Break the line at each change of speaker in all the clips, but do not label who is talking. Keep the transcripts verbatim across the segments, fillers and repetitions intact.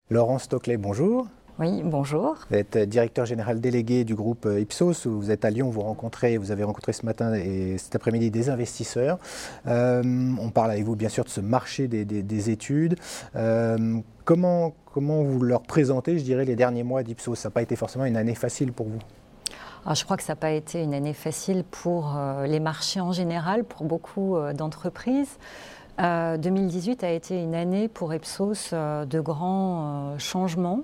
Laurent Stoclet, bonjour.
Oui, bonjour.
Vous êtes directeur général délégué du groupe Ipsos. Vous êtes à Lyon, vous rencontrez, vous avez rencontré ce matin et cet après-midi des investisseurs. Euh, on parle avec vous bien sûr de ce marché des, des, des études. Euh, comment, comment vous leur présentez, je dirais, les derniers mois d'Ipsos? Ça n'a pas été forcément une année facile pour vous?
Alors, je crois que ça n'a pas été une année facile pour euh, les marchés en général, pour beaucoup euh, d'entreprises. Euh, deux mille dix-huit a été une année pour Ipsos euh, de grands euh, changements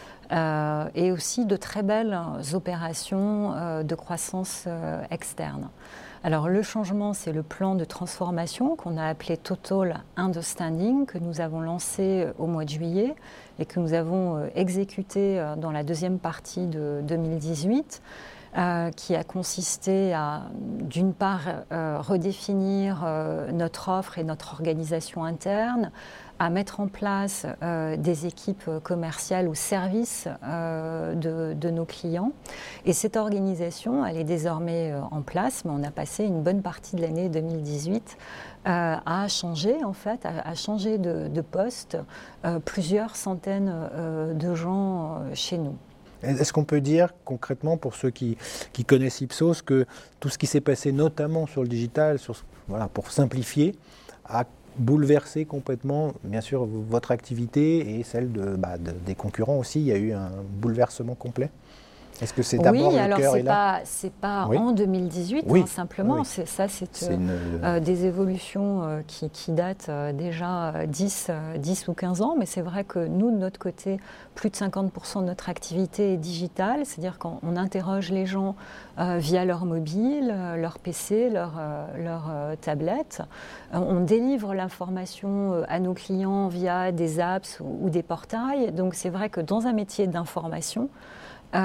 euh, et aussi de très belles opérations euh, de croissance euh, externe. Alors le changement, c'est le plan de transformation qu'on a appelé Total Understanding, que nous avons lancé au mois de juillet et que nous avons euh, exécuté euh, dans la deuxième partie de deux mille dix-huit. Euh, qui a consisté à, d'une part, euh, redéfinir euh, notre offre et notre organisation interne, à mettre en place euh, des équipes commerciales au service euh, de, de nos clients. Et cette organisation, elle est désormais euh, en place, mais on a passé une bonne partie de l'année deux mille dix-huit euh, à changer, en fait, à, à changer de, de poste euh, plusieurs centaines euh, de gens euh, chez nous.
Est-ce qu'on peut dire concrètement, pour ceux qui, qui connaissent Ipsos, que tout ce qui s'est passé notamment sur le digital, sur, voilà, pour simplifier, a bouleversé complètement, bien sûr, votre activité et celle de, bah, de, des concurrents aussi? Il y a eu un bouleversement complet? Est-ce que c'est d'abord
oui,
le
alors
cœur
c'est
est là?
pas, c'est pas
Oui.
en deux mille dix-huit,
Oui.
hein, simplement.
Oui.
C'est, ça, c'est,
c'est
euh,
une...
euh, des évolutions euh, qui, qui datent euh, déjà dix, euh, dix ou quinze ans. Mais c'est vrai que nous, de notre côté, plus de cinquante pour cent de notre activité est digitale. C'est-à-dire qu'on interroge les gens euh, via leur mobile, euh, leur P C, leur, euh, leur euh, tablette. Euh, on délivre l'information euh, à nos clients via des apps ou, ou des portails. Donc c'est vrai que dans un métier d'information, Euh,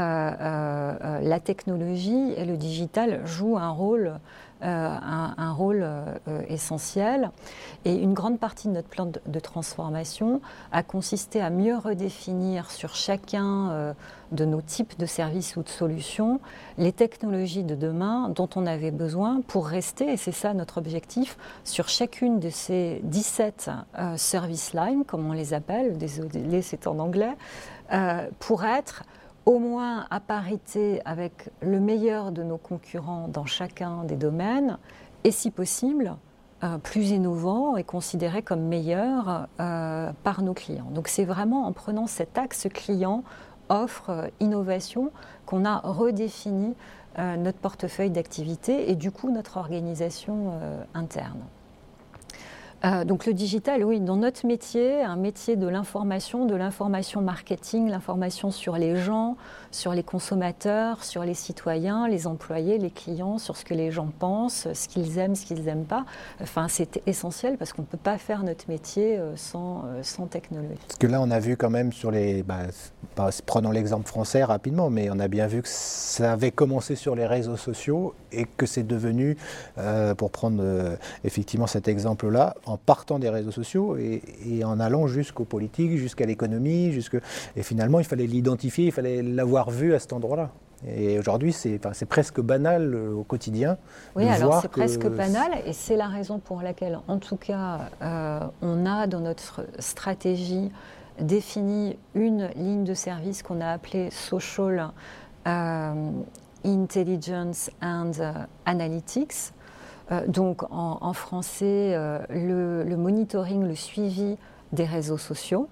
euh, la technologie et le digital jouent un rôle, euh, un, un rôle euh, essentiel. Et une grande partie de notre plan de, de transformation a consisté à mieux redéfinir sur chacun euh, de nos types de services ou de solutions les technologies de demain dont on avait besoin pour rester, et c'est ça notre objectif, sur chacune de ces dix-sept euh, service lines, comme on les appelle, désolé c'est en anglais, euh, pour être au moins à parité avec le meilleur de nos concurrents dans chacun des domaines, et si possible, euh, plus innovant et considéré comme meilleur euh, par nos clients. Donc c'est vraiment en prenant cet axe client, offre, euh, innovation, qu'on a redéfini euh, notre portefeuille d'activités et du coup notre organisation euh, interne. Euh, donc le digital, oui, dans notre métier, un métier de l'information, de l'information marketing, l'information sur les gens, sur les consommateurs, sur les citoyens, les employés, les clients, sur ce que les gens pensent, ce qu'ils aiment, ce qu'ils n'aiment pas. Enfin, c'est essentiel parce qu'on ne peut pas faire notre métier euh, sans, euh, sans technologie.
Parce que là, on a vu quand même sur les... Bah, prenons l'exemple français rapidement, mais on a bien vu que ça avait commencé sur les réseaux sociaux et que c'est devenu, euh, pour prendre euh, effectivement cet exemple-là, en partant des réseaux sociaux et, et en allant jusqu'aux politiques, jusqu'à l'économie, jusque... et finalement, il fallait l'identifier, il fallait l'avoir vu à cet endroit-là. Et aujourd'hui, c'est, enfin, c'est presque banal euh, au quotidien.
Oui,
de
alors
voir
c'est
que...
presque banal et c'est la raison pour laquelle, en tout cas, euh, on a dans notre stratégie défini une ligne de service qu'on a appelée Social euh, Intelligence and uh, Analytics. Euh, donc en, en français, euh, le, le monitoring, le suivi des réseaux sociaux,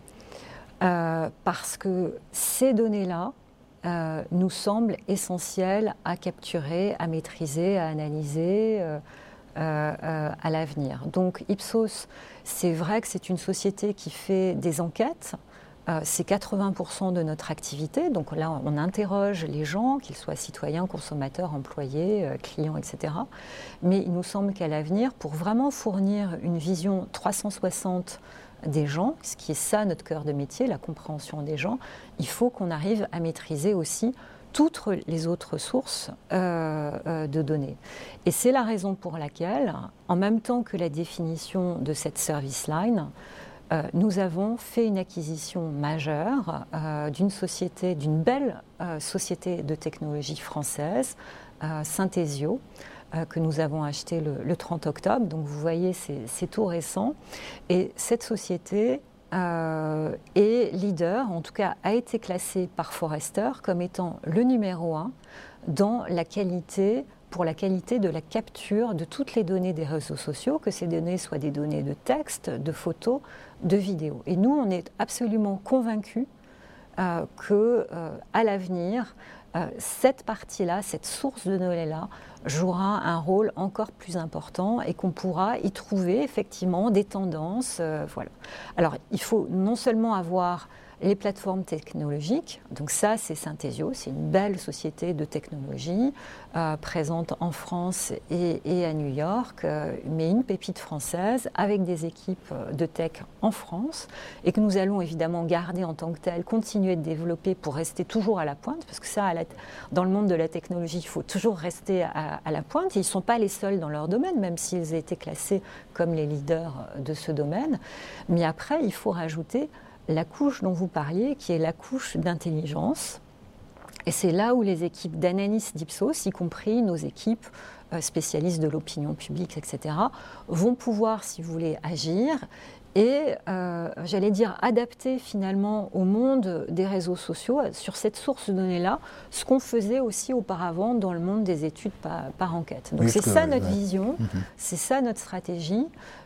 euh, parce que ces données-là euh, nous semblent essentielles à capturer, à maîtriser, à analyser euh, euh, euh, à l'avenir. Donc Ipsos, c'est vrai que c'est une société qui fait des enquêtes. Euh, c'est quatre-vingts pour cent de notre activité. Donc là, on interroge les gens, qu'ils soient citoyens, consommateurs, employés, euh, clients, et cetera. Mais il nous semble qu'à l'avenir, pour vraiment fournir une vision trois cent soixante des gens, ce qui est ça notre cœur de métier, la compréhension des gens, il faut qu'on arrive à maîtriser aussi toutes les autres sources euh, euh, de données. Et c'est la raison pour laquelle, en même temps que la définition de cette service line, Euh, nous avons fait une acquisition majeure euh, d'une société, d'une belle euh, société de technologie française, euh, Synthesio, euh, que nous avons acheté le, le trente octobre. Donc vous voyez, c'est, c'est tout récent. Et cette société euh, est leader, en tout cas a été classé par Forrester comme étant le numéro un dans la qualité, pour la qualité de la capture de toutes les données des réseaux sociaux, que ces données soient des données de texte, de photos, de vidéos. Et nous, on est absolument convaincus euh, que, euh, à l'avenir, euh, cette partie-là, cette source de données-là, jouera un rôle encore plus important et qu'on pourra y trouver effectivement des tendances. Euh, voilà. Alors, il faut non seulement avoir les plateformes technologiques, donc ça c'est Synthesio, c'est une belle société de technologie euh, présente en France et, et à New York, euh, mais une pépite française avec des équipes de tech en France et que nous allons évidemment garder en tant que telle, continuer de développer pour rester toujours à la pointe, parce que ça, à la, dans le monde de la technologie, il faut toujours rester à, à la pointe. Et ils ne sont pas les seuls dans leur domaine, même s'ils aient été classés comme les leaders de ce domaine. Mais après, il faut rajouter la couche dont vous parliez, qui est la couche d'intelligence. Et c'est là où les équipes d'analyse d'Ipsos, y compris nos équipes spécialistes de l'opinion publique, et cetera, vont pouvoir, si vous voulez, agir et, euh, j'allais dire, adapter finalement au monde des réseaux sociaux, sur cette source de données-là, ce qu'on faisait aussi auparavant dans le monde des études par, par enquête. Donc oui, c'est ça notre ouais. vision, mmh. c'est ça notre stratégie.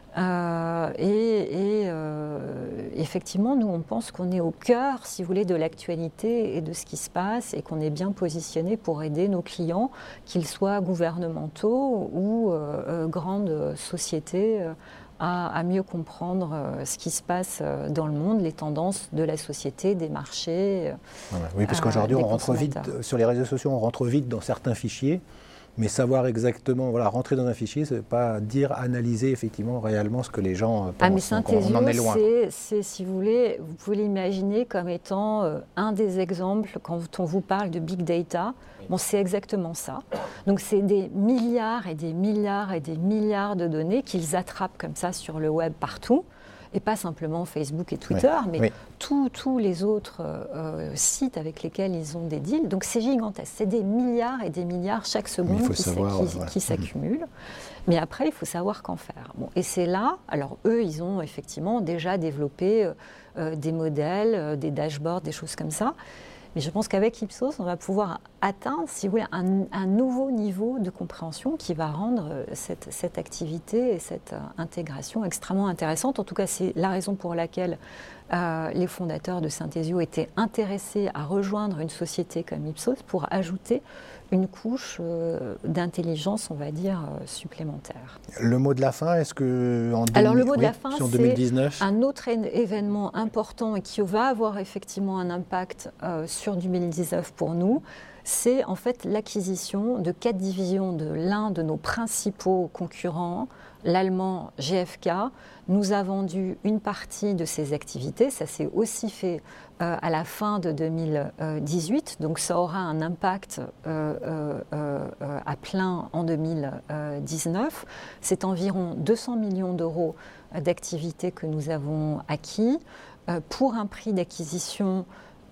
Euh, et et euh, effectivement, nous, on pense qu'on est au cœur, si vous voulez, de l'actualité et de ce qui se passe et qu'on est bien positionné pour aider nos clients, qu'ils soient gouvernementaux ou euh, euh, grandes sociétés, euh, à, à mieux comprendre euh, ce qui se passe dans le monde, les tendances de la société, des marchés.
Euh, oui, parce qu'aujourd'hui, on rentre vite, sur les réseaux sociaux, on rentre vite dans certains fichiers. Mais savoir exactement, voilà, rentrer dans un fichier, ça ne veut pas dire analyser effectivement réellement ce que les gens pensent.
Ah, mais Synthesio, on en est loin. C'est, c'est, si vous voulez, vous pouvez l'imaginer comme étant euh, un des exemples quand on vous parle de big data. Bon, c'est exactement ça. Donc, c'est des milliards et des milliards et des milliards de données qu'ils attrapent comme ça sur le web partout. Et pas simplement Facebook et Twitter, oui, mais oui. tous, tous les autres euh, sites avec lesquels ils ont des deals. Donc c'est gigantesque, c'est des milliards et des milliards chaque seconde qui, savoir, qui, voilà. qui s'accumulent. Mmh. Mais après, il faut savoir qu'en faire. Bon, et c'est là, alors eux, ils ont effectivement déjà développé euh, des modèles, euh, des dashboards, des choses comme ça. Mais je pense qu'avec Ipsos, on va pouvoir atteindre, si vous voulez, un, un nouveau niveau de compréhension qui va rendre cette, cette activité et cette euh, intégration extrêmement intéressante. En tout cas, c'est la raison pour laquelle euh, les fondateurs de Synthesio étaient intéressés à rejoindre une société comme Ipsos pour ajouter une couche euh, d'intelligence, on va dire, euh, supplémentaire.
Le mot de la fin, est-ce que en deux mille,
Alors le mot de
oui,
la fin, c'est
deux mille dix-neuf
un autre événement important et qui va avoir effectivement un impact euh, sur deux mille dix-neuf pour nous. C'est en fait l'acquisition de quatre divisions de l'un de nos principaux concurrents, l'allemand G F K. Nous a vendu une partie de ses activités. Ça s'est aussi fait euh, à la fin de deux mille dix-huit. Donc ça aura un impact euh, euh, euh, à plein en deux mille dix-neuf. C'est environ deux cents millions d'euros d'activités que nous avons acquis euh, pour un prix d'acquisition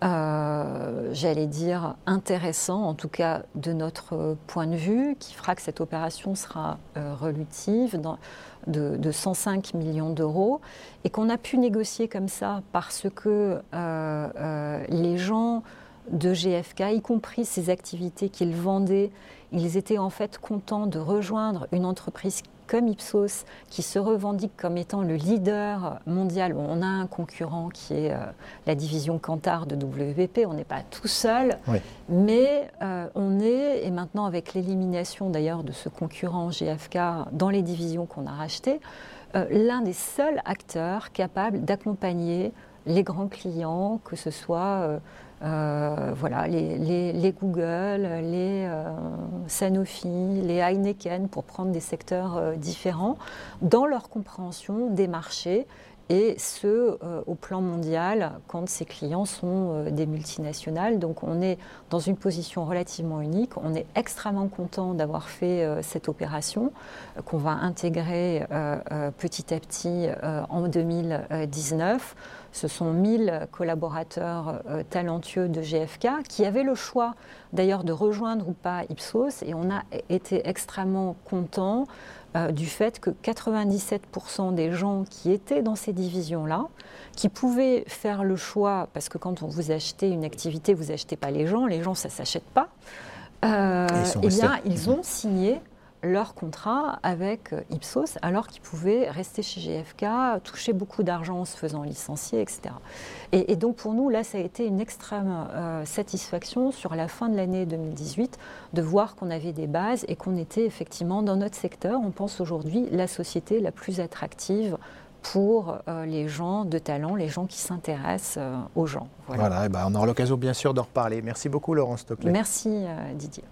Euh, j'allais dire, intéressant, en tout cas de notre point de vue, qui fera que cette opération sera euh, relutive dans, de, de cent cinq millions d'euros et qu'on a pu négocier comme ça parce que euh, euh, les gens de G F K, y compris ces activités qu'ils vendaient, ils étaient en fait contents de rejoindre une entreprise comme Ipsos, qui se revendique comme étant le leader mondial. Bon, on a un concurrent qui est euh, la division Kantar de W P P, on n'est pas tout seul, oui. mais euh, on est, et maintenant avec l'élimination d'ailleurs de ce concurrent G F K dans les divisions qu'on a rachetées, euh, l'un des seuls acteurs capables d'accompagner les grands clients, que ce soit euh, euh, voilà, les, les, les Google, les euh, Sanofi, les Heineken, pour prendre des secteurs euh, différents, dans leur compréhension des marchés, et ce, euh, au plan mondial, quand ces clients sont euh, des multinationales. Donc on est dans une position relativement unique. On est extrêmement content d'avoir fait euh, cette opération, euh, qu'on va intégrer euh, euh, petit à petit euh, en deux mille dix-neuf. Ce sont mille collaborateurs euh, talentueux de G F K qui avaient le choix d'ailleurs de rejoindre ou pas Ipsos, et on a été extrêmement contents euh, du fait que quatre-vingt-dix-sept pour cent des gens qui étaient dans ces divisions-là, qui pouvaient faire le choix, parce que quand vous achetez une activité, vous n'achetez pas les gens, les gens ça ne s'achète pas, euh, eh bien, ils ont signé leur contrat avec Ipsos, alors qu'ils pouvaient rester chez G F K, toucher beaucoup d'argent en se faisant licencier, et cetera. Et, et donc pour nous, là, ça a été une extrême euh, satisfaction sur la fin de l'année deux mille dix-huit de voir qu'on avait des bases et qu'on était effectivement dans notre secteur, on pense aujourd'hui, la société la plus attractive pour euh, les gens de talent, les gens qui s'intéressent euh, aux gens.
Voilà, voilà et ben on aura l'occasion bien sûr d'en reparler. Merci beaucoup Laurence Stoclet.
Merci euh, Didier.